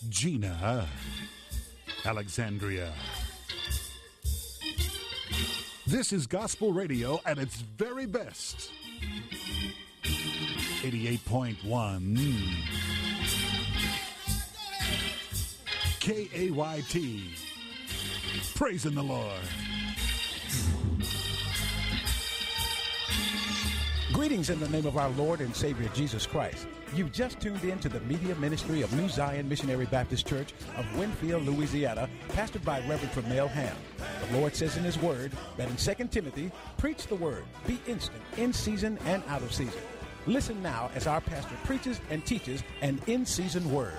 Gina Alexandria. This is gospel radio at its very best. 88.1 KAYT. Praising the Lord. Greetings in the name of our Lord and Savior Jesus Christ. You've just tuned in to the media ministry of New Zion Missionary Baptist Church of Winfield, Louisiana, pastored by Reverend Pramel Ham. The Lord says in His Word that in 2 Timothy, preach the Word, be instant, in season and out of season. Listen now as our pastor preaches and teaches an in-season word.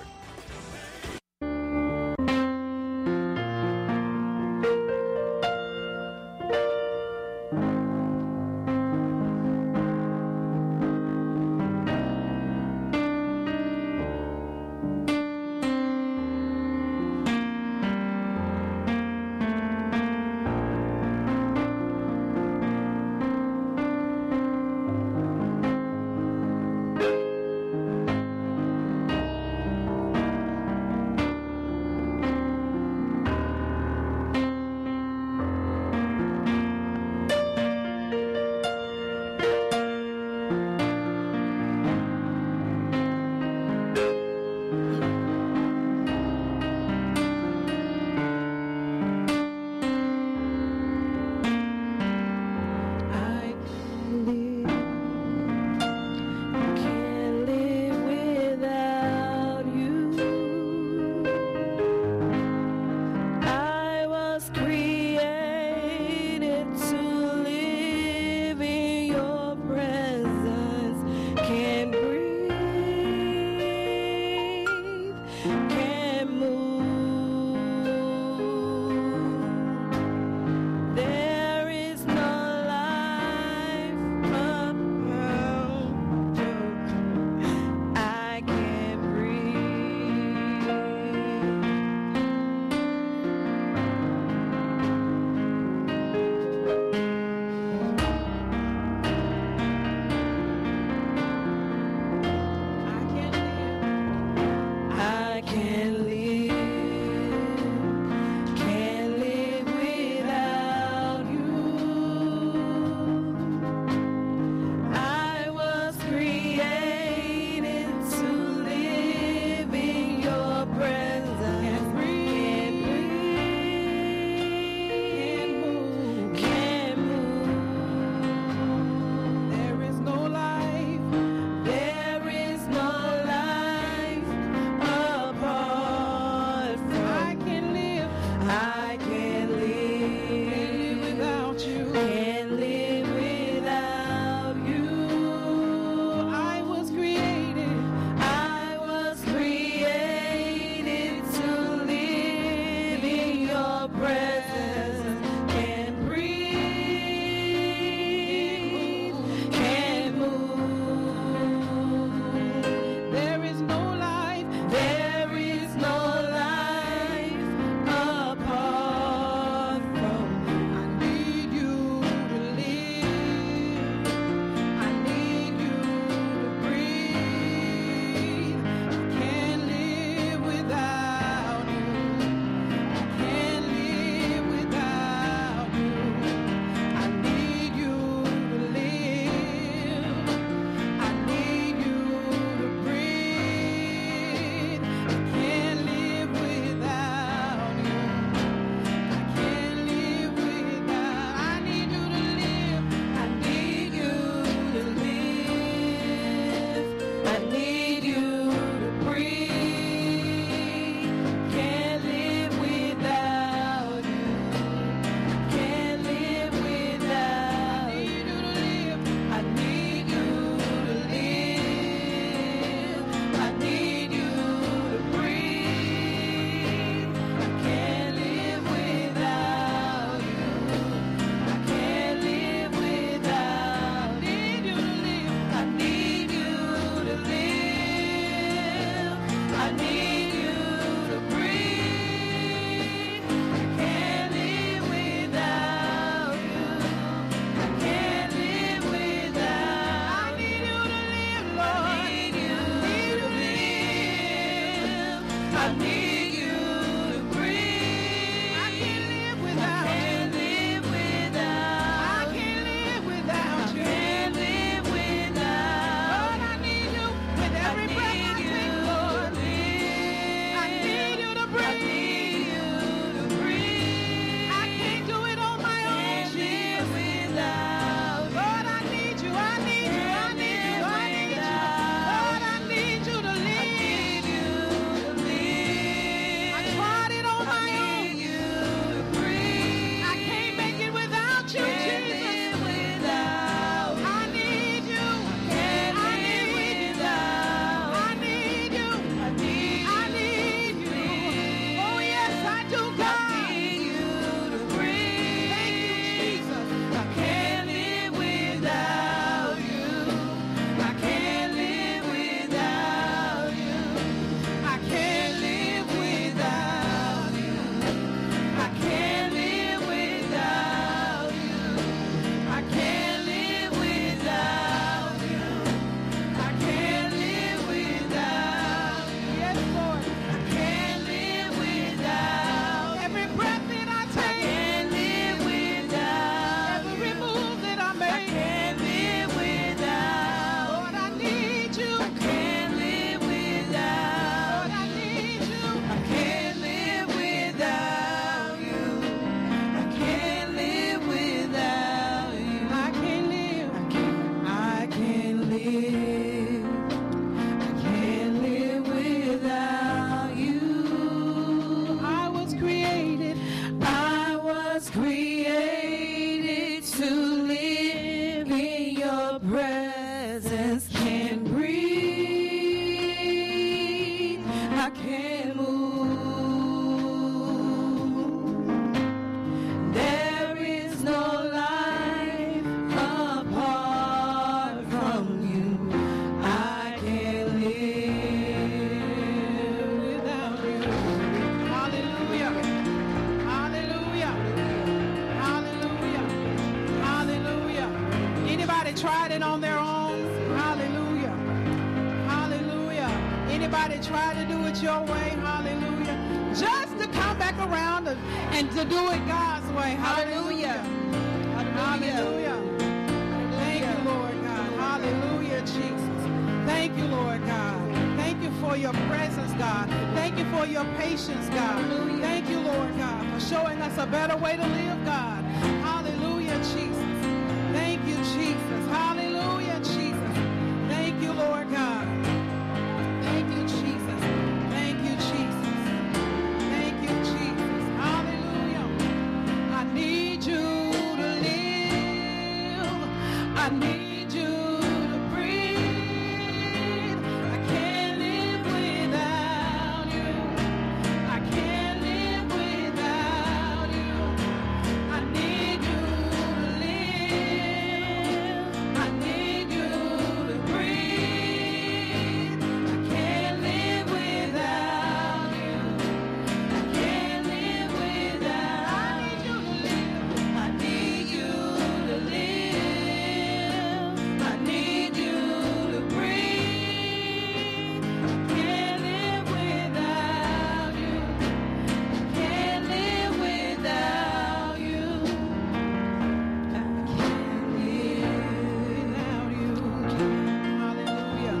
And to do it God's way. Hallelujah. Hallelujah. Thank you, Lord God. Hallelujah, Jesus. Thank you, Lord God. Thank you for your presence, God. Thank you for your patience, God. Thank you, Lord God, for showing us a better way to live, God. Hallelujah, Jesus. Thank you, Jesus. Hallelujah, Jesus. Thank you, Lord God. Thank you, Jesus. Thank you, Jesus. Thank you, Jesus. Hallelujah. I need you to live. I need you to breathe. I can't live without you. I can't live without you. I need you to live. I need you to breathe. I can't live without you. I can't live without. I need you to live. I need you to breathe. I can't live without you. I can't live without you. I can't live without you. Hallelujah.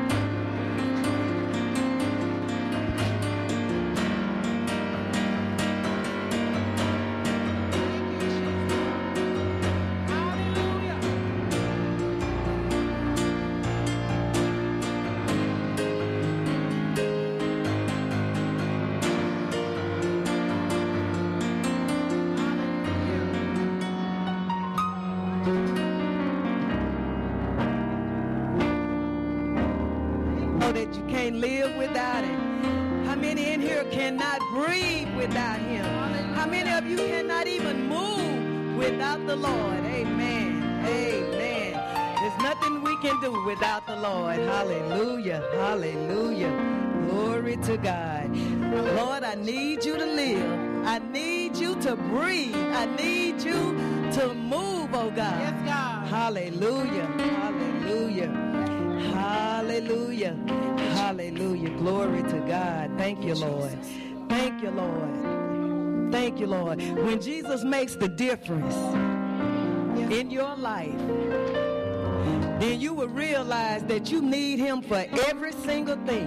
Know that you can't live without him. How many in here cannot breathe without him? How many of you cannot even move without the Lord? Amen. Amen. There's nothing we can do without the Lord. Hallelujah. Hallelujah. Glory to God. Lord, I need you to live. I need you to breathe. I need you to move, oh God. Yes, God. Hallelujah. Hallelujah. Hallelujah. Hallelujah. Glory to God. Thank you, Lord. Thank you, Lord. Thank you, Lord. When Jesus makes the difference in your life, then you will realize that you need him for every single thing.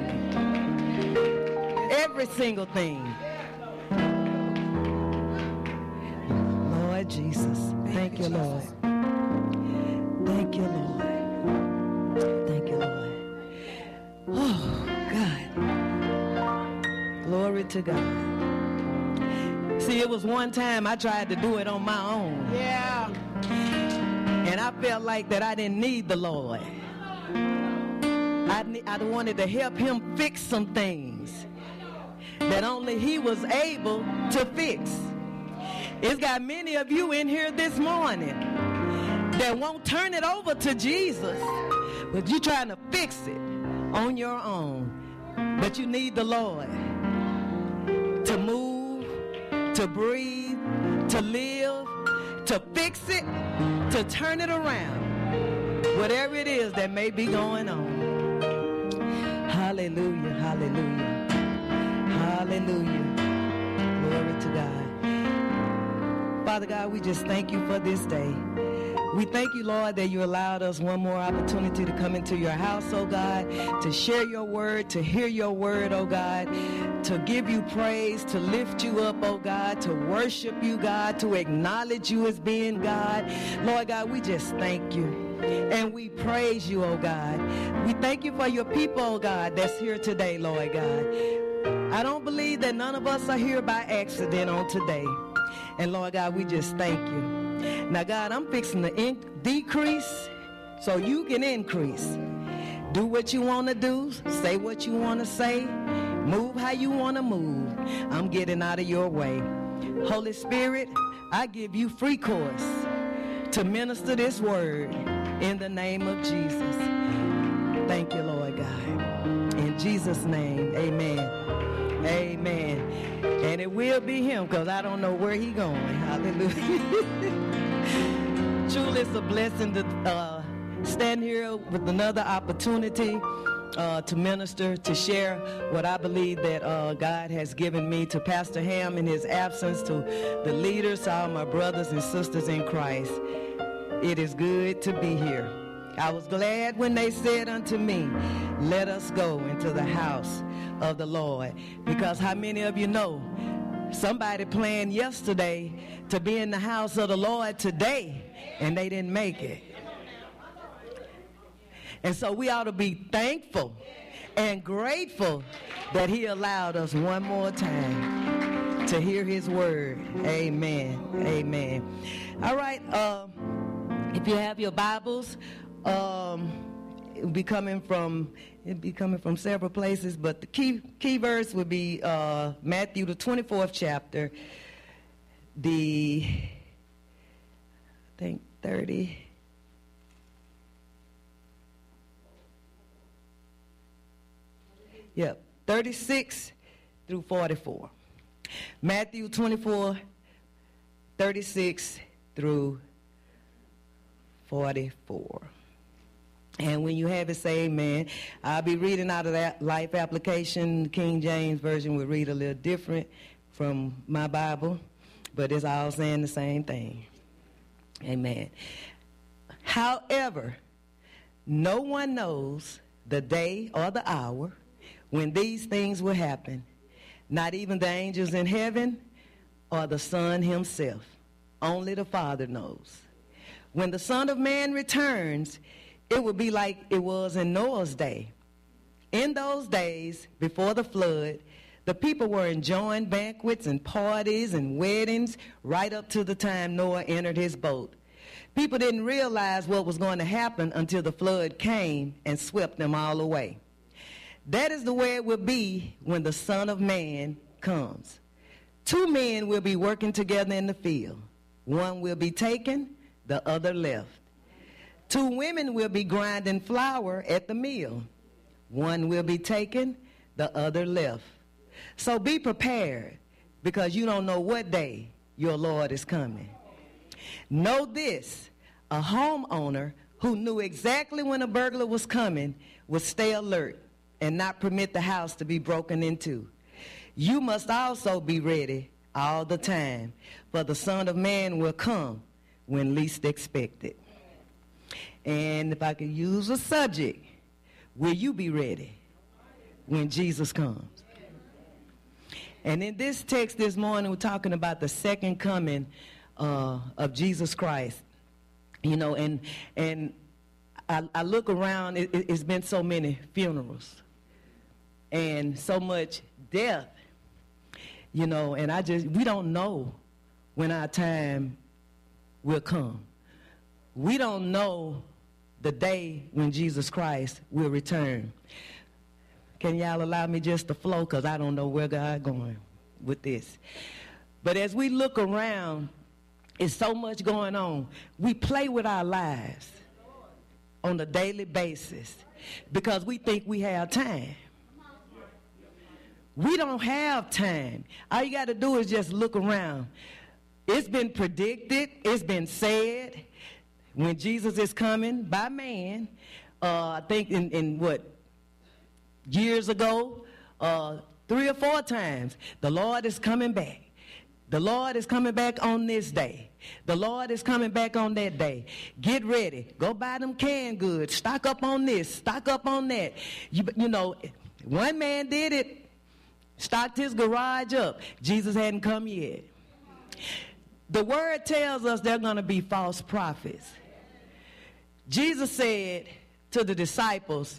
Every single thing. Lord Jesus. Thank you, Lord. Thank you, Lord. Thank you, Lord. Oh, God. Glory to God. See, it was one time I tried to do it on my own. Yeah. And I felt like that I didn't need the Lord. I wanted to help him fix some things that only he was able to fix. It's got many of you in here this morning that won't turn it over to Jesus, but you're trying to fix it on your own. But you need the Lord to move, to breathe, to live, to fix it, to turn it around, whatever it is that may be going on. Hallelujah, hallelujah, hallelujah. Glory to God. Father God, we just thank you for this day. We thank you, Lord, that you allowed us one more opportunity to come into your house, oh God, to share your word, to hear your word, oh God, to give you praise, to lift you up, oh God, to worship you, God, to acknowledge you as being God. Lord God, we just thank you. And we praise you, oh God. We thank you for your people, oh God, that's here today, Lord God. I don't believe that none of us are here by accident on today. And Lord God, we just thank you. Now, God, I'm fixing to decrease so you can increase. Do what you want to do. Say what you want to say. Move how you want to move. I'm getting out of your way. Holy Spirit, I give you free course to minister this word in the name of Jesus. Thank you, Lord God. In Jesus' name, amen. Amen. And it will be him, because I don't know where he's going. Hallelujah. Truly, it's a blessing to stand here with another opportunity to minister, to share what I believe that God has given me, to Pastor Ham in his absence, to the leaders, all my brothers and sisters in Christ. It is good to be here. I was glad when they said unto me, let us go into the house of the Lord. Because how many of you know, somebody planned yesterday to be in the house of the Lord today, and they didn't make it. And so we ought to be thankful and grateful that he allowed us one more time to hear his word. Amen. Amen. All right. If you have your Bibles, it'll be coming from several places, but the key verse would be Matthew the 24th chapter, I think 30. Yep, 36 through 44. Matthew 24, 36 through 44. And when you have it, say amen. I'll be reading out of that Life Application. King James Version will read a little different from my Bible, but it's all saying the same thing. Amen. However, no one knows the day or the hour when these things will happen, not even the angels in heaven or the Son himself. Only the Father knows. When the Son of Man returns, it will be like it was in Noah's day. In those days, before the flood, the people were enjoying banquets and parties and weddings right up to the time Noah entered his boat. People didn't realize what was going to happen until the flood came and swept them all away. That is the way it will be when the Son of Man comes. 2 men will be working together in the field. One will be taken, the other left. 2 women will be grinding flour at the mill. One will be taken, the other left. So be prepared, because you don't know what day your Lord is coming. Know this, a homeowner who knew exactly when a burglar was coming would stay alert and not permit the house to be broken into. You must also be ready all the time, for the Son of Man will come when least expected. And if I could use a subject, will you be ready when Jesus comes? And in this text this morning, we're talking about the second coming of Jesus Christ. You know, and I look around, it's been so many funerals and so much death, you know, and we don't know when our time will come. We don't know the day when Jesus Christ will return. Can y'all allow me just to flow, because I don't know where God's going with this. But as we look around, it's so much going on. We play with our lives on a daily basis because we think we have time. We don't have time. All you got to do is just look around. It's been predicted. It's been said when Jesus is coming by man. I think in years ago, 3 or 4 times, the Lord is coming back. The Lord is coming back on this day. The Lord is coming back on that day. Get ready. Go buy them canned goods. Stock up on this. Stock up on that. You know, one man did it. Stocked his garage up. Jesus hadn't come yet. The word tells us there are going to be false prophets. Jesus said to the disciples,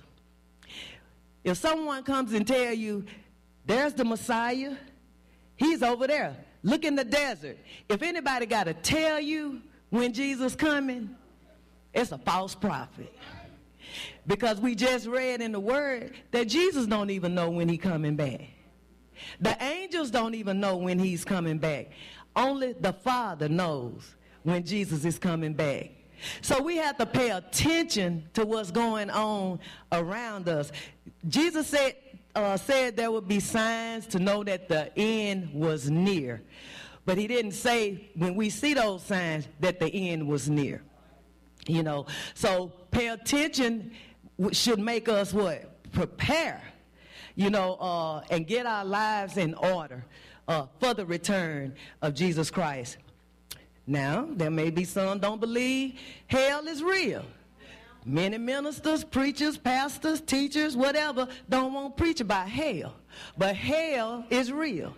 if someone comes and tell you, there's the Messiah, he's over there. Look in the desert. If anybody got to tell you when Jesus coming, it's a false prophet. Because we just read in the word that Jesus don't even know when he's coming back. The angels don't even know when he's coming back. Only the Father knows when Jesus is coming back. So we have to pay attention to what's going on around us. Jesus said there would be signs to know that the end was near. But he didn't say when we see those signs that the end was near. You know, so pay attention should make us what? Prepare. You know, and get our lives in order for the return of Jesus Christ. Now, there may be some don't believe hell is real. Many ministers, preachers, pastors, teachers, whatever, don't want to preach about hell. But hell is real.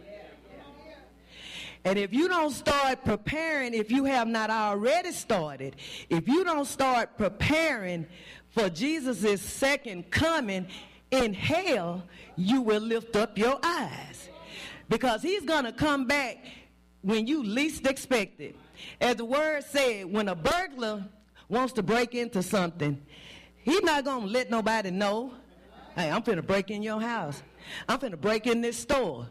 And if you don't start preparing, if you have not already started, if you don't start preparing for Jesus' second coming in hell, you will lift up your eyes. Because he's going to come back when you least expect it. As the word said, when a burglar wants to break into something, he's not going to let nobody know, hey, I'm finna break in your house. I'm finna break in this store.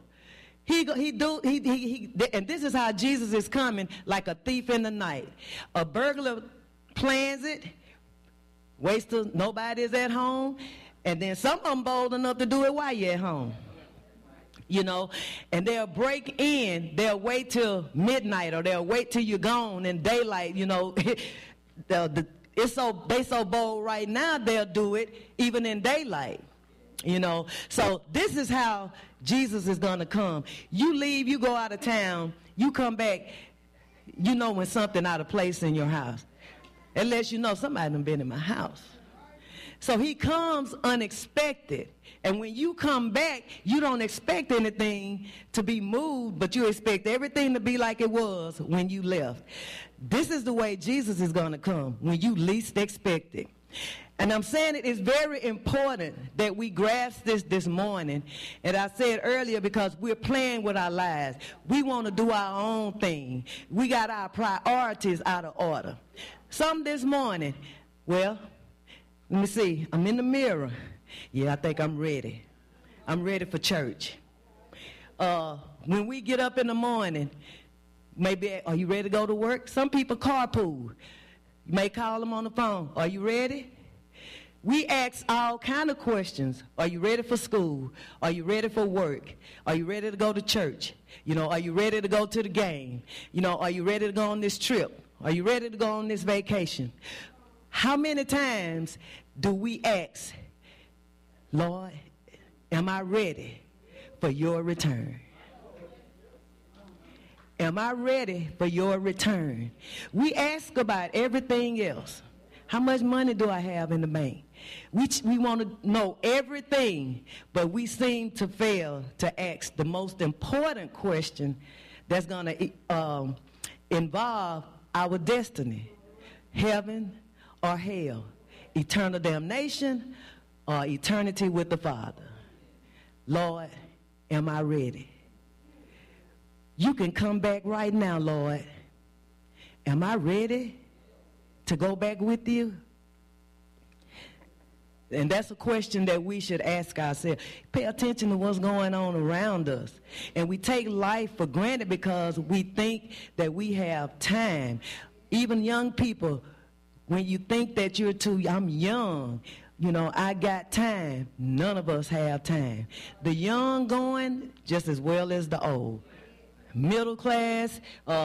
And this is how Jesus is coming, like a thief in the night. A burglar plans it, waits till nobody is at home, and then some of them bold enough to do it while you're at home. You know, and they'll break in, they'll wait till midnight, or they'll wait till you're gone in daylight, you know. They so bold right now, they'll do it even in daylight. You know, so this is how Jesus is going to come. You leave, you go out of town, you come back, you know when something out of place in your house. It lets you know somebody done been in my house. So he comes unexpected. And when you come back, you don't expect anything to be moved, but you expect everything to be like it was when you left. This is the way Jesus is going to come, when you least expect it. And I'm saying it is very important that we grasp this morning. And I said earlier, because we're playing with our lives. We want to do our own thing. We got our priorities out of order. Some this morning, well, let me see, I'm in the mirror. Yeah, I think I'm ready. I'm ready for church. When we get up in the morning, maybe, are you ready to go to work? Some people carpool. You may call them on the phone. Are you ready? We ask all kind of questions. Are you ready for school? Are you ready for work? Are you ready to go to church? You know, are you ready to go to the game? You know, are you ready to go on this trip? Are you ready to go on this vacation? How many times do we ask, Lord, am I ready for your return? Am I ready for your return? We ask about everything else. How much money do I have in the bank? We want to know everything, but we seem to fail to ask the most important question that's going to involve our destiny: heaven or hell, eternal damnation or eternity with the Father. Lord, am I ready? You can come back right now, Lord. Am I ready to go back with you? And that's a question that we should ask ourselves. Pay attention to what's going on around us. And we take life for granted because we think that we have time. Even young people, when you think that I'm young, I got time. None of us have time. The young going just as well as the old. Middle class,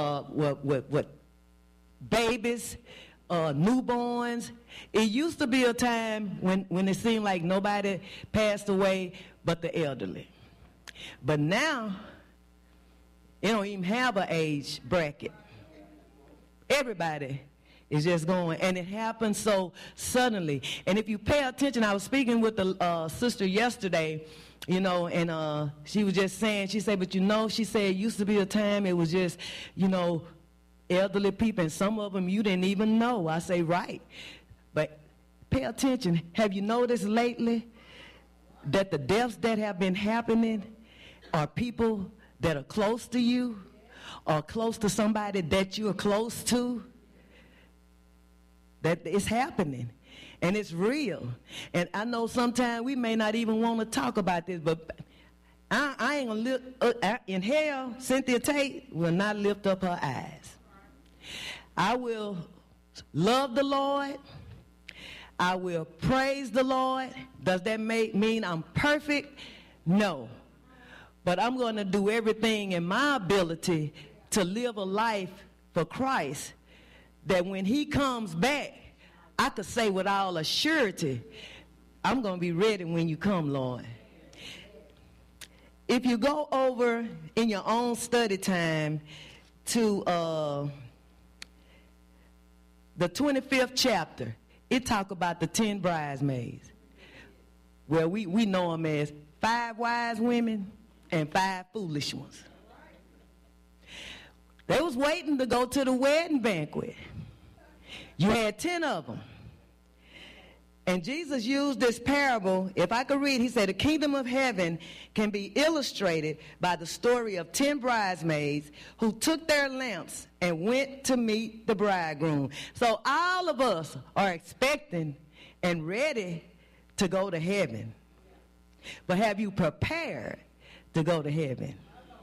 babies, newborns. It used to be a time when it seemed like nobody passed away but the elderly. But now, it don't even have an age bracket. Everybody is just going, and it happens so suddenly. And if you pay attention, I was speaking with a sister yesterday, and she was just saying, she said, but she said it used to be a time it was just, elderly people, and some of them you didn't even know. I say, right. But pay attention. Have you noticed lately that the deaths that have been happening are people that are close to you or close to somebody that you're close to? That it's happening. And it's real. And I know sometimes we may not even want to talk about this, but I ain't going to lift, in hell, Cynthia Tate will not lift up her eyes. I will love the Lord. I will praise the Lord. Does that mean I'm perfect? No. But I'm going to do everything in my ability to live a life for Christ, that when he comes back, I could say with all assurity, I'm going to be ready when you come, Lord. If you go over in your own study time to the 25th chapter, it talk about the 10 bridesmaids. Well, we know them as 5 wise women and 5 foolish ones. They was waiting to go to the wedding banquet. You had 10 of them. And Jesus used this parable. If I could read, he said, the kingdom of heaven can be illustrated by the story of 10 bridesmaids who took their lamps and went to meet the bridegroom. So all of us are expecting and ready to go to heaven. But have you prepared to go to heaven?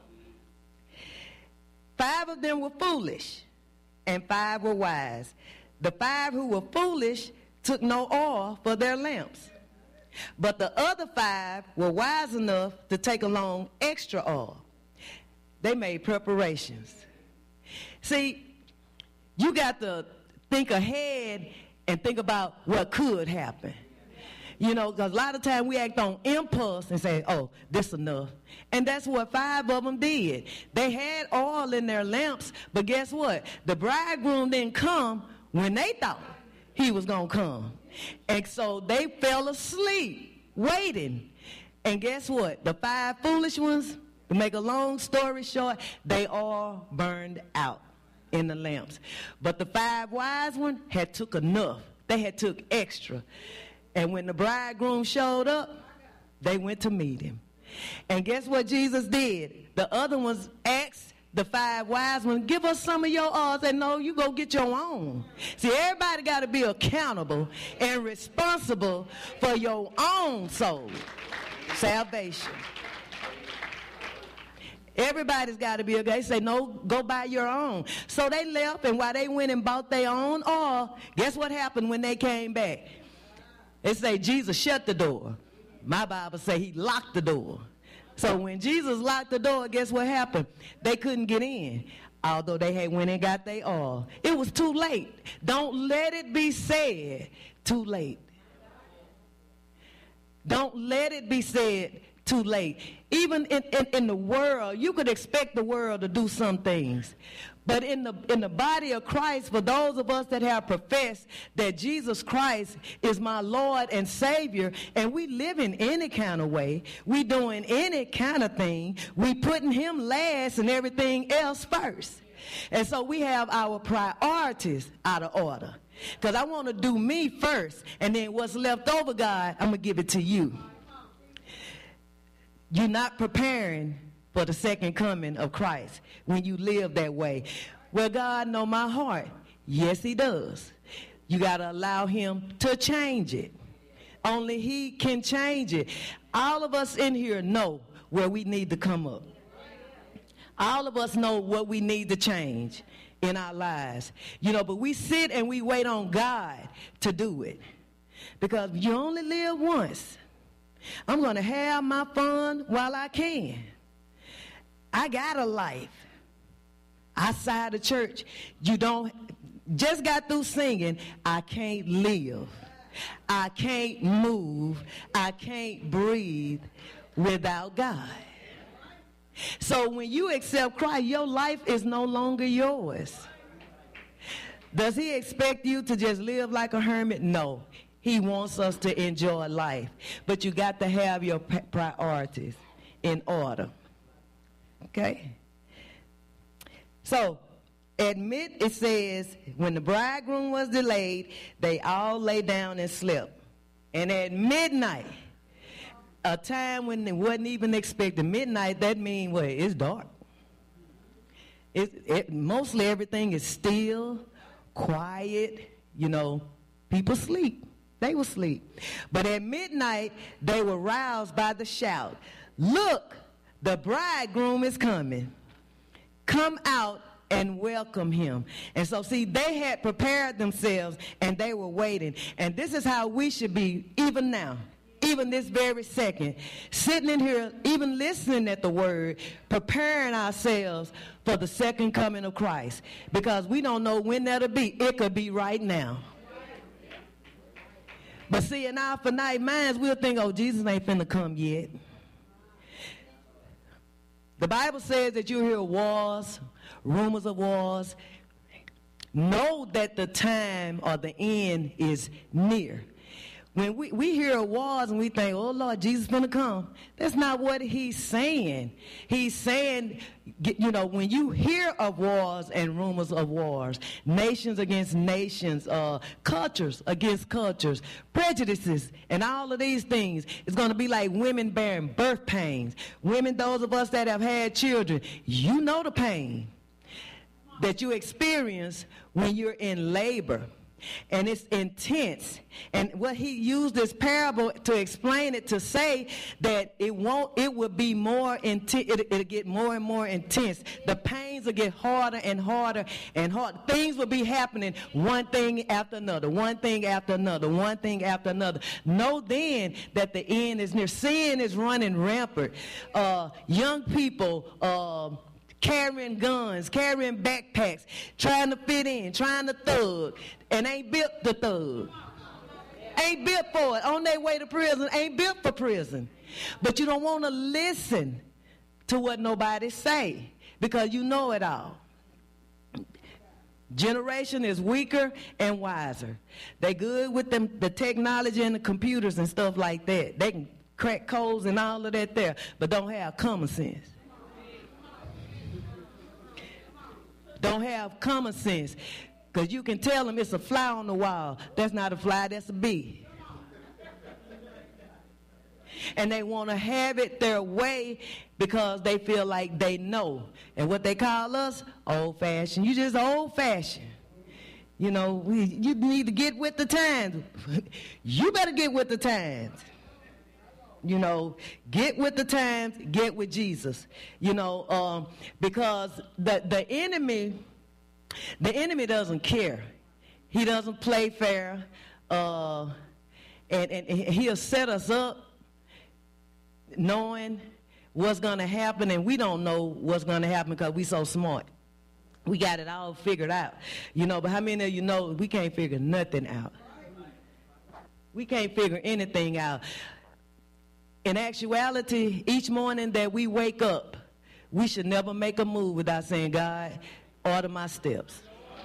5 of them were foolish and 5 were wise. The 5 who were foolish took no oil for their lamps. But the other 5 were wise enough to take along extra oil. They made preparations. See, you got to think ahead and think about what could happen. Because a lot of times we act on impulse and say, oh, this enough. And that's what 5 of them did. They had oil in their lamps, but guess what? The bridegroom didn't come when they thought he was going to come. And so they fell asleep waiting. And guess what? The 5 foolish ones, to make a long story short, they all burned out in the lamps. But the 5 wise ones had took enough. They had took extra. And when the bridegroom showed up, they went to meet him. And guess what Jesus did? The other ones asked the 5 wise ones, give us some of your oil. Said, no, you go get your own. See, everybody got to be accountable and responsible for your own soul salvation. Everybody's got to be okay. Say, no, go buy your own. So they left, and while they went and bought their own oil, guess what happened when they came back? It say Jesus shut the door. My Bible say he locked the door. So when Jesus locked the door, guess what happened? They couldn't get in, although they had went and got their oil. It was too late. Don't let it be said too late. Don't let it be said too late. Even in the world, you could expect the world to do some things. But in the body of Christ, for those of us that have professed that Jesus Christ is my Lord and Savior, and we live in any kind of way, we doing any kind of thing, we putting him last and everything else first. And so we have our priorities out of order. Because I want to do me first, and then what's left over, God, I'm going to give it to you. You're not preparing for the second coming of Christ when you live that way. Well, God know my heart. Yes, he does. You got to allow him to change it. Only he can change it. All of us in here know where we need to come up. All of us know what we need to change in our lives. But we sit and we wait on God to do it. Because you only live once. I'm going to have my fun while I can. I got a life outside the church. You don't just got through singing, I can't live. I can't move. I can't breathe without God. So when you accept Christ, your life is no longer yours. Does he expect you to just live like a hermit? No. He wants us to enjoy life. But you got to have your priorities in order. Okay? So, it says, when the bridegroom was delayed, they all lay down and slept. And at midnight, a time when it wasn't even expected, midnight, that means, well, it's dark. Mostly everything is still, quiet, people sleep. They will sleep. But at midnight, they were roused by the shout, "Look, the bridegroom is coming. Come out and welcome him." And so, see, they had prepared themselves and they were waiting. And this is how we should be even now, even this very second, sitting in here, even listening at the word, preparing ourselves for the second coming of Christ. Because we don't know when that'll be. It could be right now. But see, in our finite minds, we'll think, oh, Jesus ain't finna come yet. The Bible says that you hear wars, rumors of wars. Know that the time or the end is near. When we hear of wars and we think, oh, Lord, Jesus is going to come. That's not what he's saying. He's saying, when you hear of wars and rumors of wars, nations against nations, cultures against cultures, prejudices, and all of these things, it's going to be like women bearing birth pains. Women, those of us that have had children, you know the pain that you experience when you're in labor. And it's intense. And what he used this parable to explain it, to say that it will be more intense. It'll get more and more intense. The pains will get harder and harder and harder. Things will be happening, one thing after another, one thing after another, one thing after another. Know then that the end is near. Sin is running rampant. Young people carrying guns, carrying backpacks, trying to fit in, trying to thug, and ain't built to thug. Ain't built for it. On their way to prison, ain't built for prison. But you don't want to listen to what nobody say because you know it all. Generation is weaker and wiser. They good with the technology and the computers and stuff like that. They can crack codes and all of that there, but don't have common sense. Don't have common sense. Because you can tell them it's a fly on the wall. That's not a fly, that's a bee. And they want to have it their way because they feel like they know. And what they call us, old-fashioned. You just old-fashioned. You need to get with the times. You better get with the times. Get with the times, get with Jesus. Because the enemy doesn't care. He doesn't play fair. And he'll set us up knowing what's going to happen, and we don't know what's going to happen because we're so smart. We got it all figured out. But how many of you know we can't figure nothing out? We can't figure anything out. In actuality, each morning that we wake up, we should never make a move without saying, God, order my steps.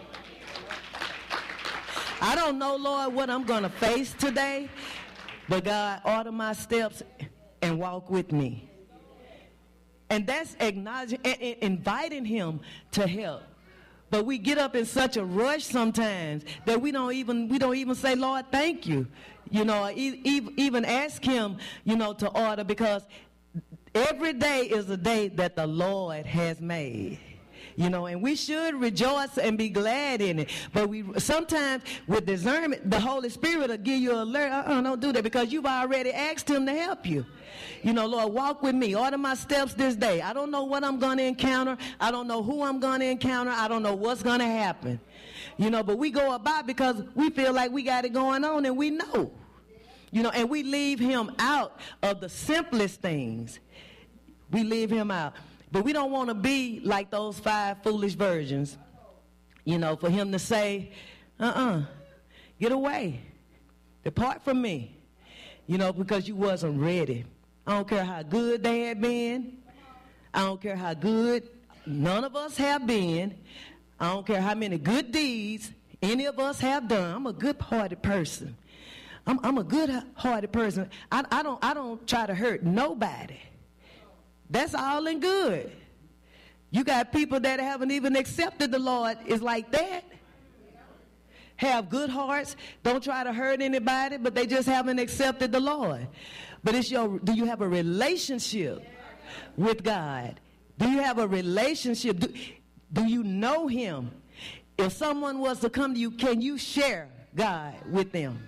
I don't know, Lord, what I'm going to face today, but God, order my steps and walk with me. And that's acknowledging and inviting him to help. But we get up in such a rush sometimes that we don't even say, Lord, thank you. You know, even ask him, you know, to order, because every day is a day that the Lord has made. You know, and we should rejoice and be glad in it. But we sometimes with discernment, the Holy Spirit will give you an alert. Don't do that, because you've already asked him to help you. You know, Lord, walk with me. Order my steps this day. I don't know what I'm going to encounter. I don't know who I'm going to encounter. I don't know what's going to happen. You know, but we go about because we feel like we got it going on, and we know. You know, and we leave him out of the simplest things. We leave him out. But we don't want to be like those 5 foolish virgins, you know, for him to say, get away, depart from me, you know, because you wasn't ready. I don't care how good they had been. I don't care how good none of us have been. I don't care how many good deeds any of us have done. I'm a good-hearted person. I'm a good-hearted person. I don't try to hurt nobody. That's all in good. You got people that haven't even accepted the Lord is like that. Have good hearts, don't try to hurt anybody, but they just haven't accepted the Lord. But do you have a relationship with God? Do you have a relationship? Do you know him? If someone was to come to you, can you share God with them?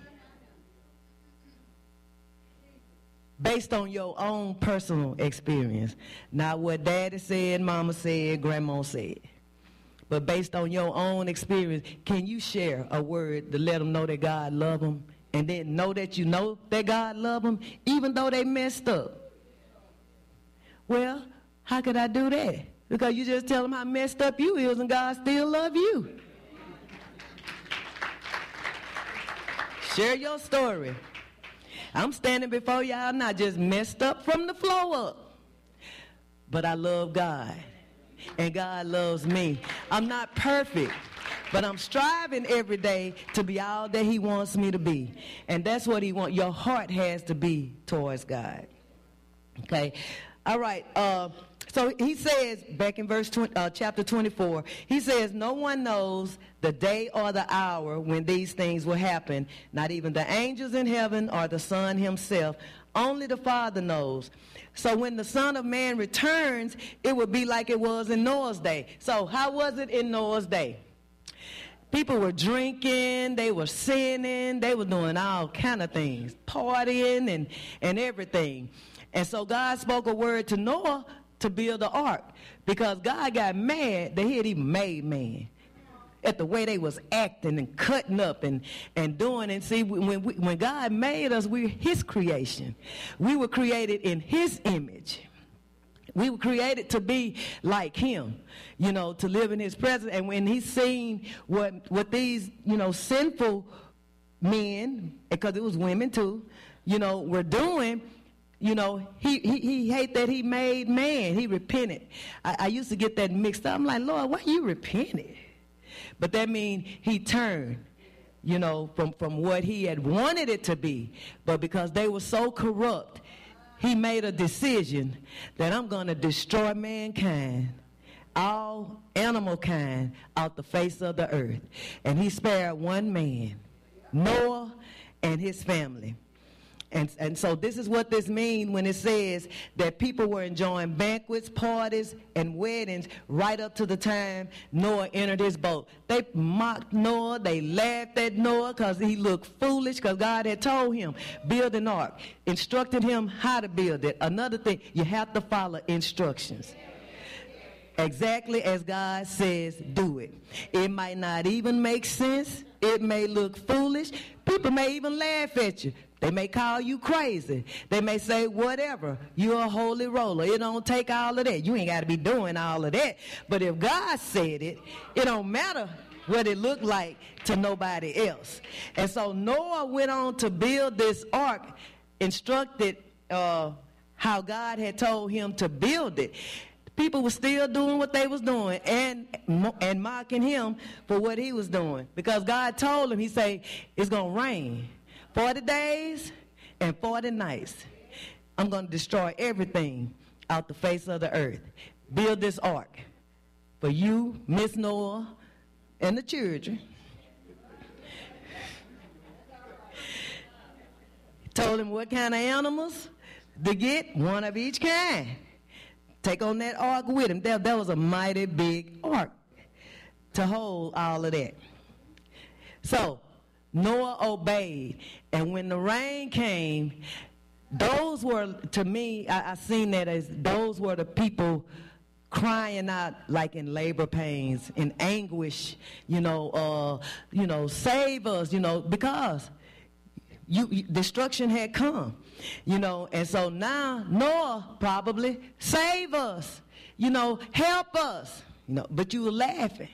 Based on your own personal experience. Not what daddy said, mama said, grandma said. But based on your own experience, can you share a word to let them know that God loves them? And then know that you know that God loves them, even though they messed up? Well, how could I do that? Because you just tell them how messed up you is, and God still loves you. Share your story. I'm standing before y'all not just messed up from the floor up. But I love God. And God loves me. I'm not perfect. But I'm striving every day to be all that he wants me to be. And that's what he wants. Your heart has to be towards God. Okay. All right. So he says, back in chapter 24, he says, no one knows the day or the hour when these things will happen, not even the angels in heaven or the Son himself. Only the Father knows. So when the Son of Man returns, it will be like it was in Noah's day. So how was it in Noah's day? People were drinking, they were sinning, they were doing all kind of things, partying and everything. And so God spoke a word to Noah to build the ark, because God got mad that he had even made man at the way they was acting and cutting up and doing. And see, when God made us, we're his creation. We were created in his image. We were created to be like him, you know, to live in his presence. And when he seen what these, you know, sinful men, because it was women too, you know, were doing, you know, he hate that he made man. He repented. I used to get that mixed up. I'm like, Lord, why you repented? But that means he turned, you know, from what he had wanted it to be. But because they were so corrupt, he made a decision that I'm going to destroy mankind, all animal kind, out the face of the earth. And he spared one man, Noah, and his family. And so this is what this means when it says that people were enjoying banquets, parties, and weddings right up to the time Noah entered his boat. They mocked Noah. They laughed at Noah because he looked foolish, because God had told him, build an ark, instructed him how to build it. Another thing, you have to follow instructions. Exactly as God says, do it. It might not even make sense. It may look foolish. People may even laugh at you. They may call you crazy. They may say, whatever, you're a holy roller. It don't take all of that. You ain't got to be doing all of that. But if God said it, it don't matter what it looked like to nobody else. And so Noah went on to build this ark, instructed how God had told him to build it, people were still doing what they was doing and mocking him for what he was doing. Because God told him, he said, it's going to rain 40 days and 40 nights. I'm going to destroy everything out the face of the earth. Build this ark for you, Miss Noah, and the children. Told him what kind of animals to get, one of each kind. Take on that ark with him. That was a mighty big ark to hold all of that. So Noah obeyed, and when the rain came, those were, to me, I seen that as those were the people crying out like in labor pains, in anguish, save us, because destruction had come, and so now Noah probably save us, help us, but you were laughing.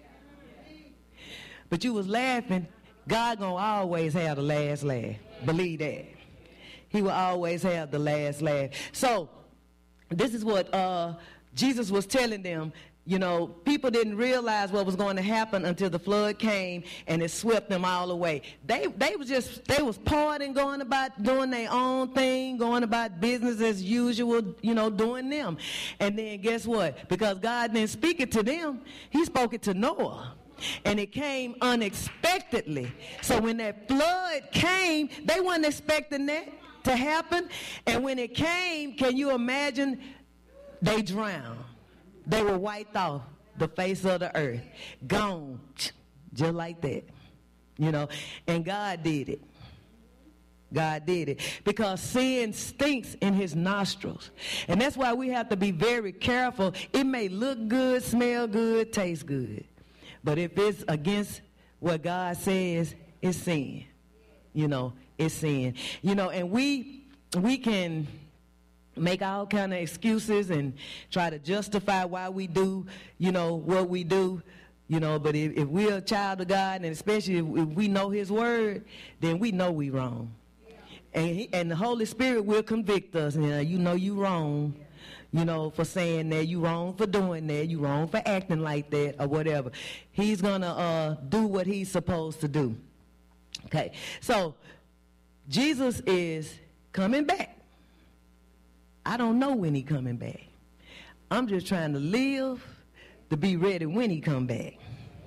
But you was laughing. God gonna always have the last laugh. Believe that. He will always have the last laugh. So this is what Jesus was telling them. People didn't realize what was going to happen until the flood came and it swept them all away. They was partying, going about doing their own thing, going about business as usual, doing them. And then guess what? Because God didn't speak it to them, he spoke it to Noah. And it came unexpectedly. So when that flood came, they weren't expecting that to happen. And when it came, can you imagine? They drowned. They were wiped off the face of the earth. Gone. Just like that. And God did it. God did it. Because sin stinks in his nostrils. And that's why we have to be very careful. It may look good, smell good, taste good. But if it's against what God says, it's sin. It's sin. And we can make all kind of excuses and try to justify why we do, what we do. But if we're a child of God, and especially if we know his word, then we know we wrong. And the Holy Spirit will convict us. You wrong. For saying that, you wrong for doing that, you wrong for acting like that, or whatever. He's going to do what he's supposed to do. Okay, so Jesus is coming back. I don't know when he's coming back. I'm just trying to live to be ready when he come back.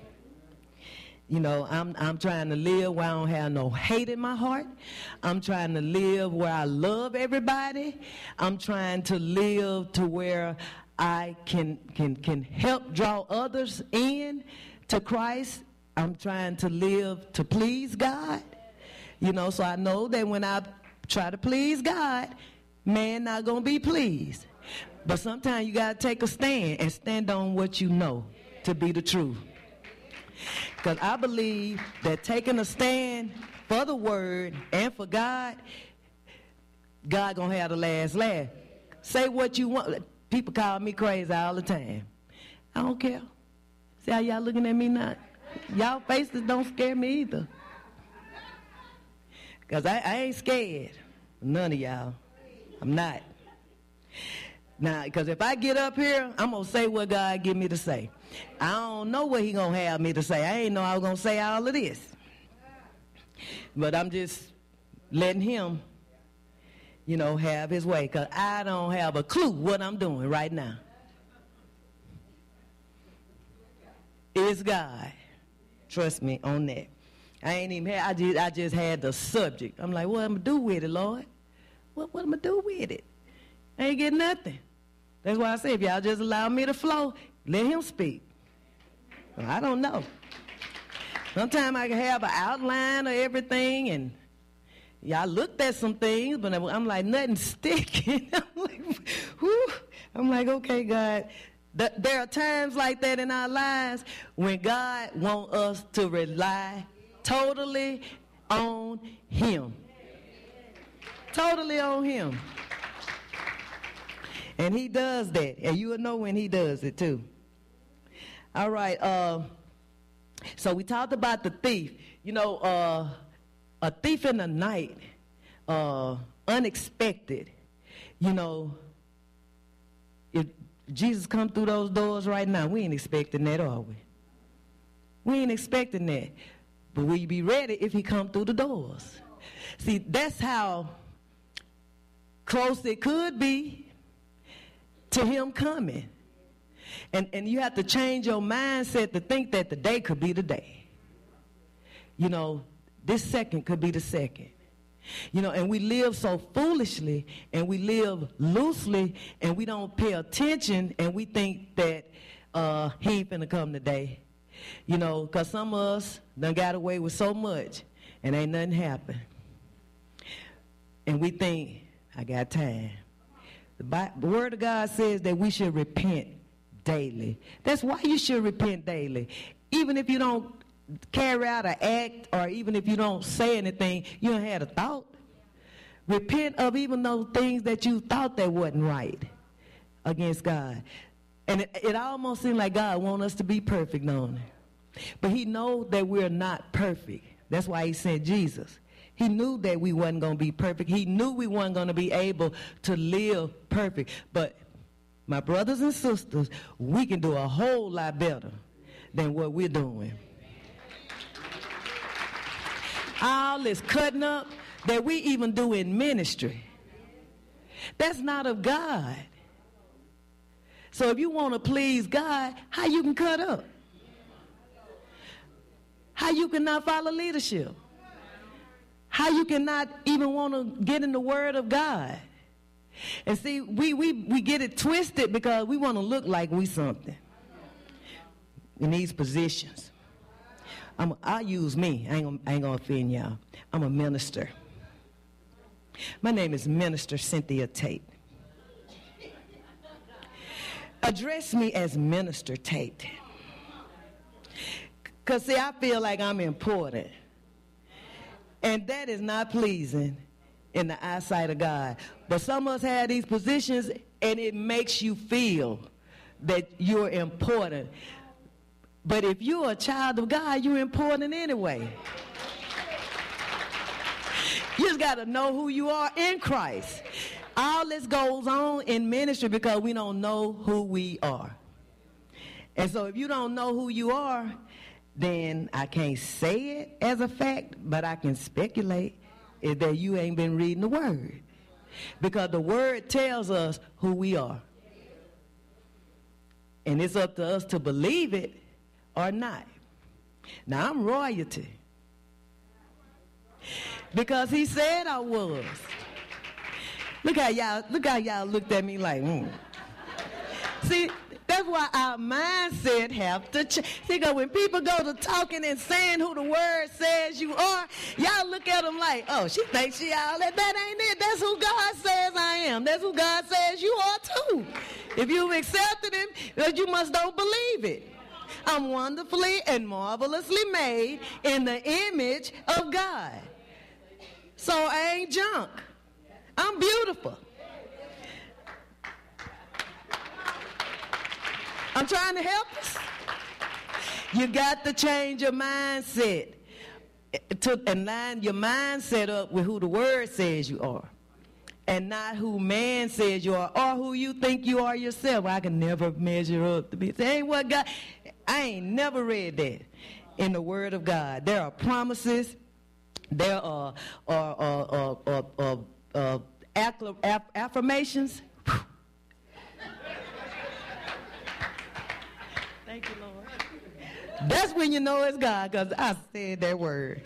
I'm trying to live where I don't have no hate in my heart. I'm trying to live where I love everybody. I'm trying to live to where I can help draw others in to Christ. I'm trying to live to please God. So I know that when I try to please God, man not going to be pleased. But sometimes you got to take a stand and stand on what you know to be the truth. Because I believe that taking a stand for the word and for God, God going to have the last laugh. Say what you want. People call me crazy all the time. I don't care. See how y'all looking at me now? Y'all faces don't scare me either. Because I ain't scared. None of y'all. I'm not. Now, because if I get up here, I'm going to say what God give me to say. I don't know what he going to have me to say. I ain't know I was going to say all of this. But I'm just letting him, have his way. Because I don't have a clue what I'm doing right now. It's God. Trust me on that. I ain't even had, I just had the subject. I'm like, what am I going to do with it, Lord? What am I going to do with it? I ain't get nothing. That's why I say, if y'all just allow me to flow, let him speak. Well, I don't know. Sometimes I can have an outline of everything, and y'all looked at some things, but I'm like, nothing sticking. I'm like, okay, God. There are times like that in our lives when God wants us to rely totally on him. Totally on him. And he does that. And you will know when he does it too. All right. So we talked about the thief. A thief in the night, unexpected. You know, if Jesus come through those doors right now, we ain't expecting that, are we? We ain't expecting that. But will you be ready if he come through the doors? See, that's how close it could be to him coming. And you have to change your mindset to think that the day could be the day. You know, this second could be the second. You know, and we live so foolishly, and we live loosely, and we don't pay attention, and we think that he ain't finna come today. You know, because some of us done got away with so much, and ain't nothing happened. And we think, I got time. The Word of God says that we should repent daily. That's why you should repent daily. Even if you don't carry out an act, or even if you don't say anything, you don't have a thought. Repent of even those things that you thought that wasn't right against God. And it almost seems like God wants us to be perfect, don't it? But he knows that we're not perfect. That's why he sent Jesus. He knew that we wasn't going to be perfect. He knew we weren't going to be able to live perfect. But my brothers and sisters, we can do a whole lot better than what we're doing. All this cutting up that we even do in ministry, that's not of God. So if you want to please God, how you can cut up? How you can not follow leadership? How you can not even want to get in the Word of God? And see, we get it twisted because we want to look like we something in these positions. I'll use me. I ain't going to offend y'all. I'm a minister. My name is Minister Cynthia Tate. Address me as Minister Tate. Because, see, I feel like I'm important. And that is not pleasing in the eyesight of God. But some of us have these positions, and it makes you feel that you're important. But if you're a child of God, you're important anyway. You just got to know who you are in Christ. All this goes on in ministry because we don't know who we are. And so if you don't know who you are, then I can't say it as a fact, but I can speculate is that you ain't been reading the Word. Because the Word tells us who we are. And it's up to us to believe it or not. Now, I'm royalty. Because he said I was. Look how y'all looked at me like, See, that's why our mindset have to change. See, because when people go to talking and saying who the Word says you are, y'all look at them like, oh, she thinks she all that. That ain't it. That's who God says I am. That's who God says you are too. If you've accepted him, you must don't believe it. I'm wonderfully and marvelously made in the image of God. So I ain't junk. I'm beautiful. I'm trying to help us. You got to change your mindset and line your mindset up with who the Word says you are, and not who man says you are or who you think you are yourself. I can never measure up to be. That ain't what God. I ain't never read that in the Word of God. There are promises. There are affirmations. Thank you, Lord. That's when you know it's God, because I said that word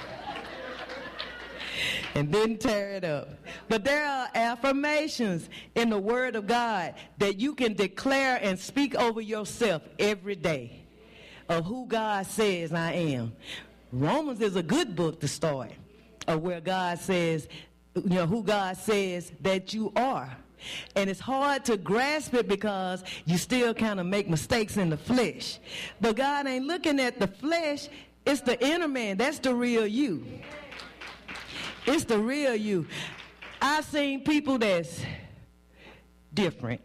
and didn't tear it up. But there are affirmations in the Word of God that you can declare and speak over yourself every day of who God says I am. Romans is a good book to start, of where God says, who God says that you are. And it's hard to grasp it because you still kind of make mistakes in the flesh. But God ain't looking at the flesh. It's the inner man. That's the real you. It's the real you. I've seen people that's different.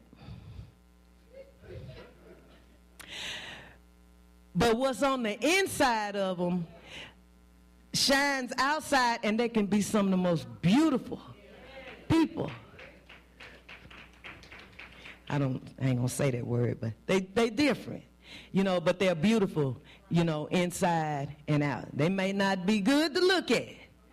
But what's on the inside of them shines outside, and they can be some of the most beautiful people. I ain't gonna say that word, but they different, but they're beautiful, inside and out. They may not be good to look at,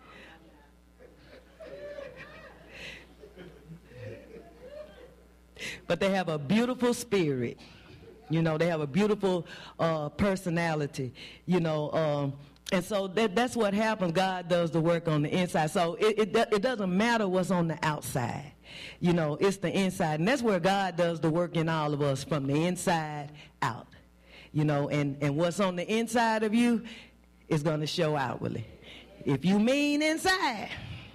but they have a beautiful spirit. They have a beautiful personality, and so that's what happens. God does the work on the inside. So it doesn't matter what's on the outside. It's the inside. And that's where God does the work in all of us, from the inside out. And what's on the inside of you is going to show outwardly. If you mean inside,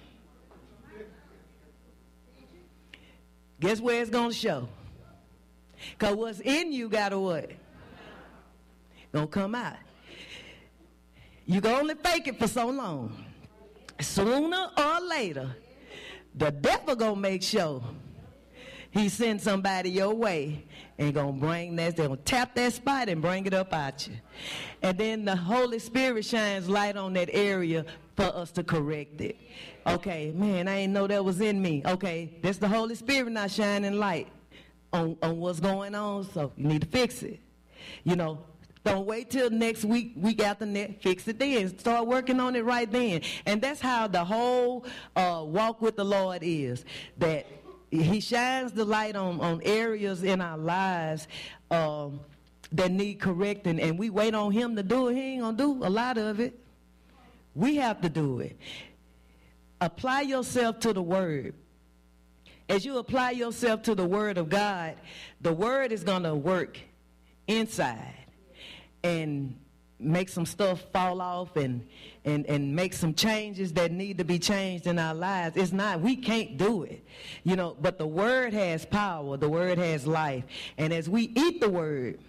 guess where it's going to show? Because what's in you got to what? Going to come out. You can only fake it for so long. Sooner or later, the devil going to make sure he sends somebody your way and going to bring that, they're going to tap that spot and bring it up at you. And then the Holy Spirit shines light on that area for us to correct it. Okay, man, I didn't know that was in me. Okay, that's the Holy Spirit not shining light on what's going on, so you need to fix it. Don't wait till next week after next, fix it then. Start working on it right then. And that's how the whole walk with the Lord is, that he shines the light on areas in our lives that need correcting, and we wait on him to do it. He ain't going to do a lot of it. We have to do it. Apply yourself to the word. As you apply yourself to the word of God, the word is going to work inside and make some stuff fall off and make some changes that need to be changed in our lives. It's not, we can't do it, but the word has power. The word has life. And as we eat the word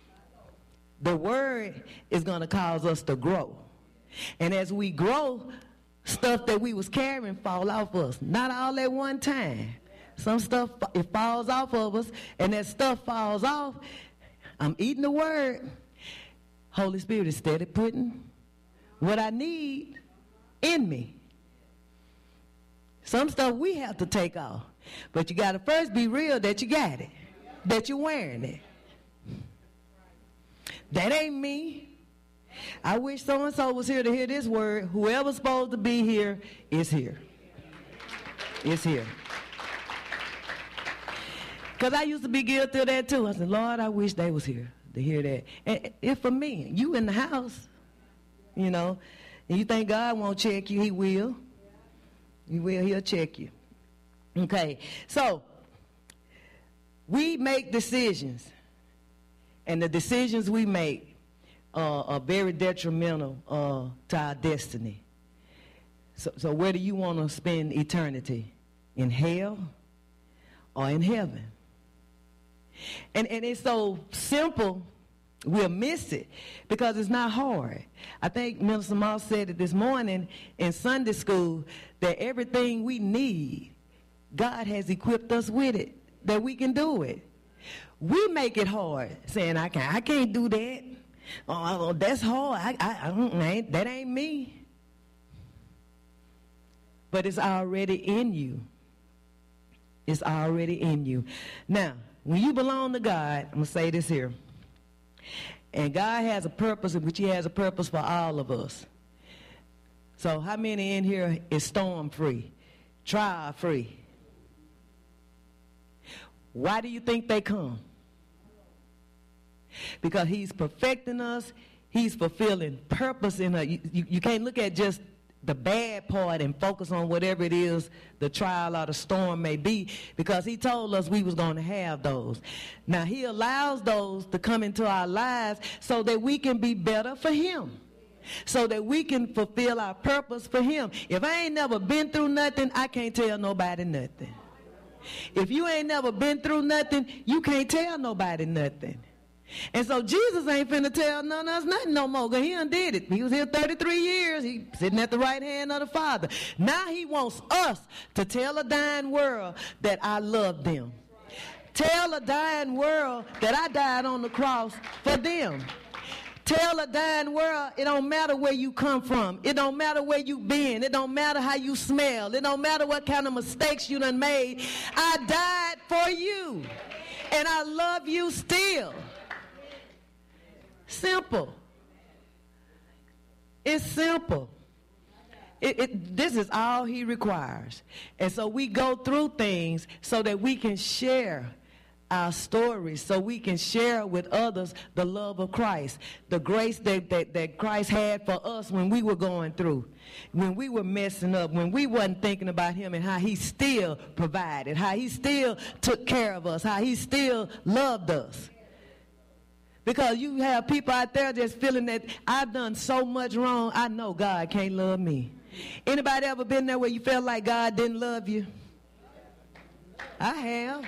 is going to cause us to grow. And as we grow, stuff that we was carrying fall off us. Not all at one time. Some stuff, it falls off of us, and that stuff falls off. I'm eating the word. Holy Spirit is steady putting what I need in me. Some stuff we have to take off. But you got to first be real that you got it, that you're wearing it. That ain't me. I wish so-and-so was here to hear this word. Whoever's supposed to be here is here. It's here. Because I used to be guilty of that too. I said, Lord, I wish they was here to hear that. And if for me, you in the house, and you think God won't check you, he will. He will, he'll check you. Okay, so we make decisions, and the decisions we make are very detrimental to our destiny. So where do you want to spend eternity? In hell or in heaven? And it's so simple, we'll miss it because it's not hard. I think Minister Moss said it this morning in Sunday school that everything we need, God has equipped us with it, that we can do it. We make it hard, saying, I can't do that. Oh, that's hard. That ain't me. But it's already in you. It's already in you. Now, when you belong to God, I'm going to say this here. And God has a purpose, which he has a purpose for all of us. So how many in here is storm-free, trial-free? Why do you think they come? Because he's perfecting us. He's fulfilling purpose in us. You can't look at just the bad part and focus on whatever it is the trial or the storm may be, because he told us we was going to have those. Now he allows those to come into our lives so that we can be better for him, so that we can fulfill our purpose for him. If I ain't never been through nothing, I can't tell nobody nothing. If you ain't never been through nothing, you can't tell nobody nothing. And so Jesus ain't finna tell none of us nothing no more, because he done did it. He was here 33 years. He sitting at the right hand of the Father. Now he wants us to tell a dying world that I love them. Tell a dying world that I died on the cross for them. Tell a dying world it don't matter where you come from. It don't matter where you been. It don't matter how you smell. It don't matter what kind of mistakes you done made. I died for you. And I love you still. Simple. It's simple. This is all he requires. And so we go through things so that we can share our stories, so we can share with others the love of Christ, the grace that Christ had for us when we were going through, when we were messing up, when we wasn't thinking about him, and how he still provided, how he still took care of us, how he still loved us. Because you have people out there just feeling that I've done so much wrong, I know God can't love me. Anybody ever been there where you felt like God didn't love you? I have.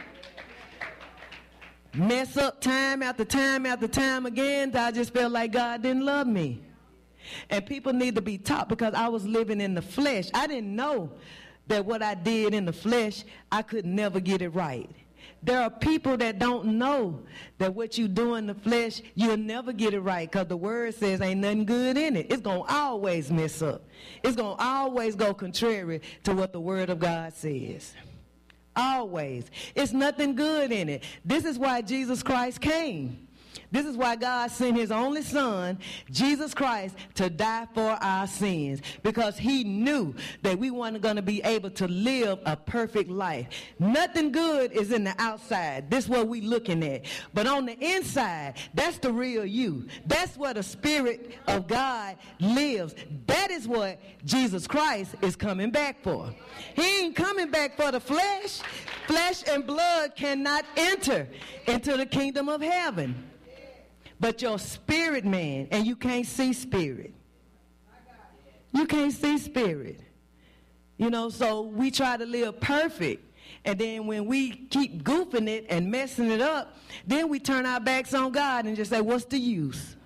Mess up time after time after time again. I just felt like God didn't love me. And people need to be taught, because I was living in the flesh. I didn't know that what I did in the flesh, I could never get it right. There are people that don't know that what you do in the flesh, you'll never get it right, because the word says ain't nothing good in it. It's going to always mess up. It's going to always go contrary to what the word of God says. Always. It's nothing good in it. This is why Jesus Christ came. This is why God sent his only son, Jesus Christ, to die for our sins, because he knew that we weren't going to be able to live a perfect life. Nothing good is in the outside. This is what we're looking at. But on the inside, that's the real you. That's where the Spirit of God lives. That is what Jesus Christ is coming back for. He ain't coming back for the flesh. Flesh and blood cannot enter into the kingdom of heaven. But your spirit, man, and you can't see spirit. You can't see spirit. You know, so we try to live perfect. And then when we keep goofing it and messing it up, then we turn our backs on God and just say, what's the use?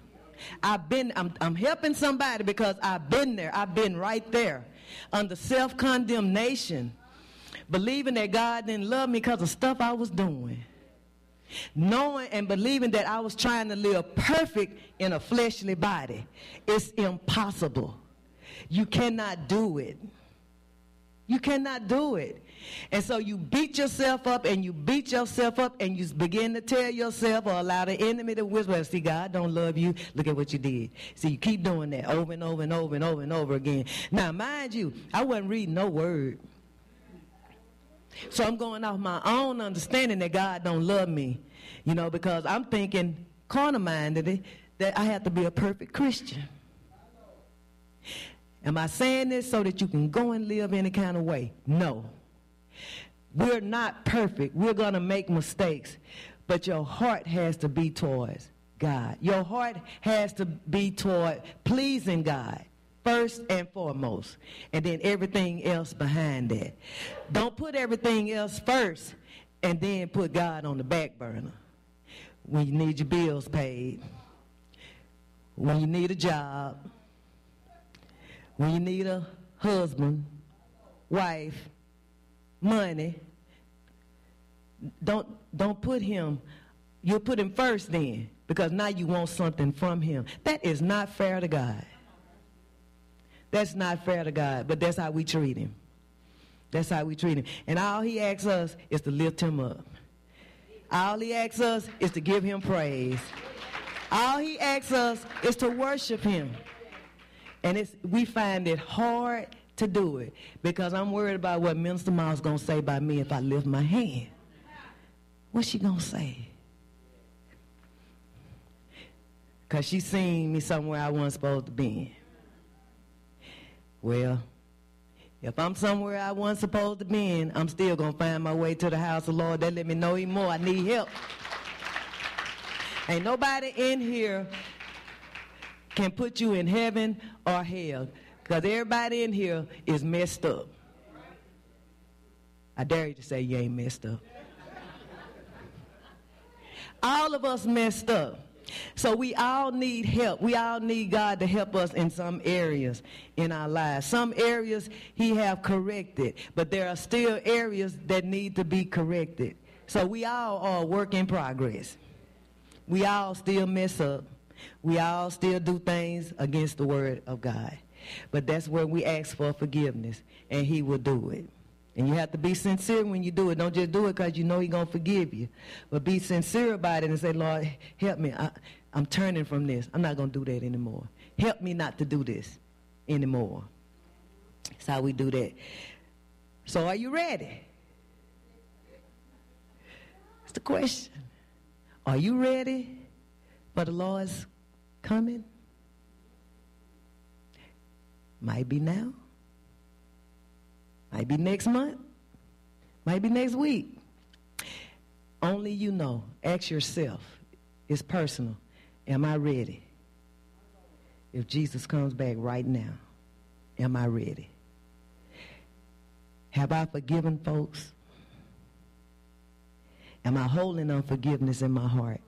I'm helping somebody because I've been there. I've been right there under self-condemnation, believing that God didn't love me because of stuff I was doing. Knowing and believing that I was trying to live perfect in a fleshly body. It's impossible. You cannot do it. You cannot do it. And so you beat yourself up and you beat yourself up and you begin to tell yourself or allow the enemy to whisper, see, God don't love you. Look at what you did. See, you keep doing that over and over and over and over and over again. Now, mind you, I wasn't reading no word. So I'm going off my own understanding that God don't love me, you know, because I'm thinking carnal-minded that I have to be a perfect Christian. Am I saying this so that you can go and live any kind of way? No. We're not perfect. We're going to make mistakes. But your heart has to be towards God. Your heart has to be toward pleasing God. First and foremost, and then everything else behind that. Don't put everything else first and then put God on the back burner. When you need your bills paid, when you need a job, when you need a husband, wife, money, don't put him, you'll put him first then, because now you want something from him. That is not fair to God. That's not fair to God, but that's how we treat him. That's how we treat him. And all he asks us is to lift him up. All he asks us is to give him praise. All he asks us is to worship him. And we find it hard to do it because I'm worried about what Minister Miles going to say about me if I lift my hand. What's she going to say? Because she seen me somewhere I wasn't supposed to be. Well, if I'm somewhere I wasn't supposed to be in, I'm still going to find my way to the house of the Lord. That let me know even more. I need help. Ain't nobody in here can put you in heaven or hell, because everybody in here is messed up. I dare you to say you ain't messed up. All of us messed up. So we all need help. We all need God to help us in some areas in our lives. Some areas he have corrected, but there are still areas that need to be corrected. So we all are a work in progress. We all still mess up. We all still do things against the word of God. But that's where we ask for forgiveness, and he will do it. And you have to be sincere when you do it. Don't just do it because you know he's going to forgive you. But be sincere about it and say, Lord, help me. I'm turning from this. I'm not going to do that anymore. Help me not to do this anymore. That's how we do that. So are you ready? That's the question. Are you ready for the Lord's coming? Might be now. Might be next month. Might be next week. Only you know. Ask yourself. It's personal. Am I ready? If Jesus comes back right now, am I ready? Have I forgiven folks? Am I holding unforgiveness in my heart?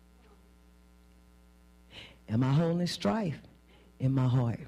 Am I holding strife in my heart?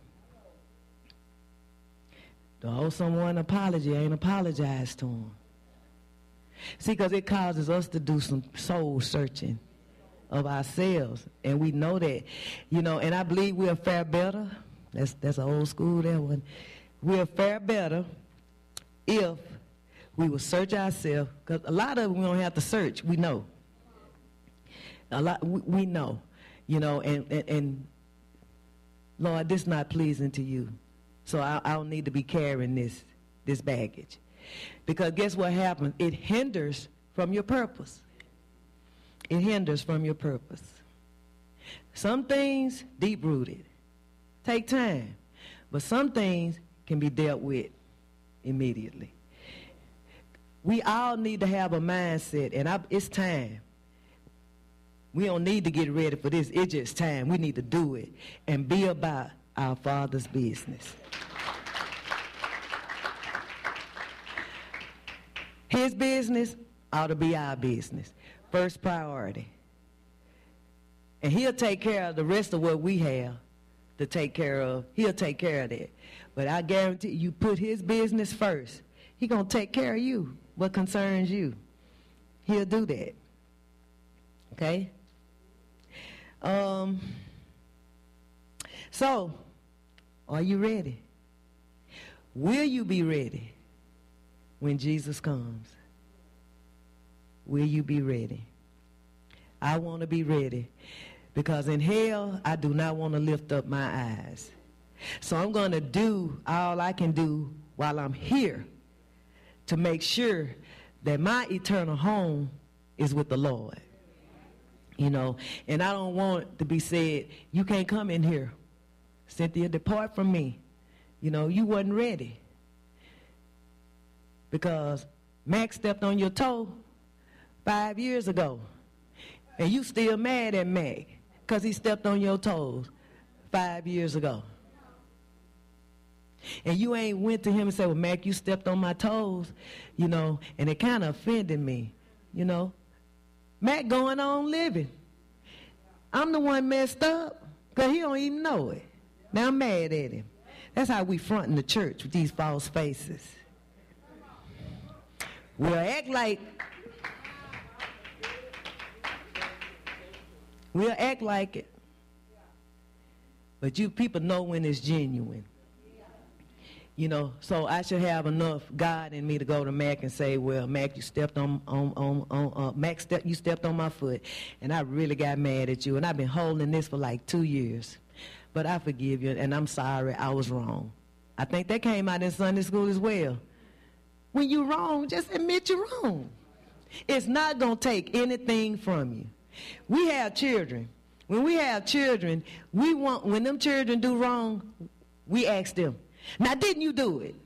Do I owe someone an apology? I ain't apologized to them. See, because it causes us to do some soul searching of ourselves. And we know that, and I believe we'll fare better. That's an old school, that one. We'll fare better if we will search ourselves. Because a lot of it we don't have to search. We know. A lot, we know. And Lord, this is not pleasing to you. So I don't need to be carrying this baggage. Because guess what happens? It hinders from your purpose. It hinders from your purpose. Some things, deep-rooted, take time. But some things can be dealt with immediately. We all need to have a mindset, and it's time. We don't need to get ready for this. It's just time. We need to do it and be about our Father's business. His business ought to be our business. First priority. And he'll take care of the rest of what we have to take care of. He'll take care of that. But I guarantee you put his business first. He's going to take care of you, what concerns you. He'll do that. Okay? So, are you ready? Will you be ready when Jesus comes? Will you be ready? I want to be ready because in hell, I do not want to lift up my eyes. So I'm going to do all I can do while I'm here to make sure that my eternal home is with the Lord. And I don't want it to be said, you can't come in here. Cynthia, depart from me. You wasn't ready. Because Mac stepped on your toe 5 years ago. And you still mad at Mac because he stepped on your toes 5 years ago. And you ain't went to him and said, well, Mac, you stepped on my toes, and it kind of offended me, Mac going on living. I'm the one messed up because he don't even know it. Now I'm mad at him. That's how we front in the church with these false faces. We'll act like it. But you people know when it's genuine. So I should have enough God in me to go to Mac and say, well, Mac, you stepped on you stepped on my foot, and I really got mad at you, and I've been holding this for like 2 years. But I forgive you, and I'm sorry, I was wrong. I think that came out in Sunday school as well. When you're wrong, just admit you're wrong. It's not going to take anything from you. We have children. When we have children, when them children do wrong, we ask them, now didn't you do it?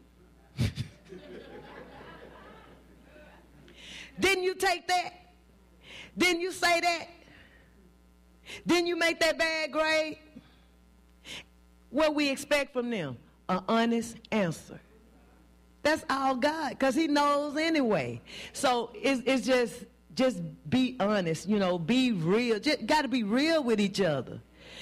Didn't you take that? Didn't you say that? Didn't you make that bad grade? What we expect from them? An honest answer. That's all God, because he knows anyway. So it's just be honest, be real. Just got to be real with each other.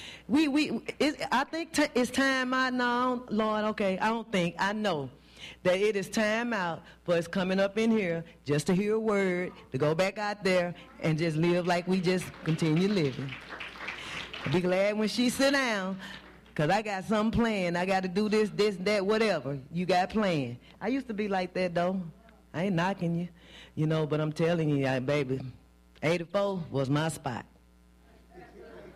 I think it's time out now, Lord, okay, I know that it is time out for us coming up in here just to hear a word, to go back out there and just live like we just continue living. I'll be glad when she sit down, because I got something planned. I got to do this, that, whatever you got planned. I used to be like that, though. I ain't knocking you, but I'm telling you, baby, 84 was my spot.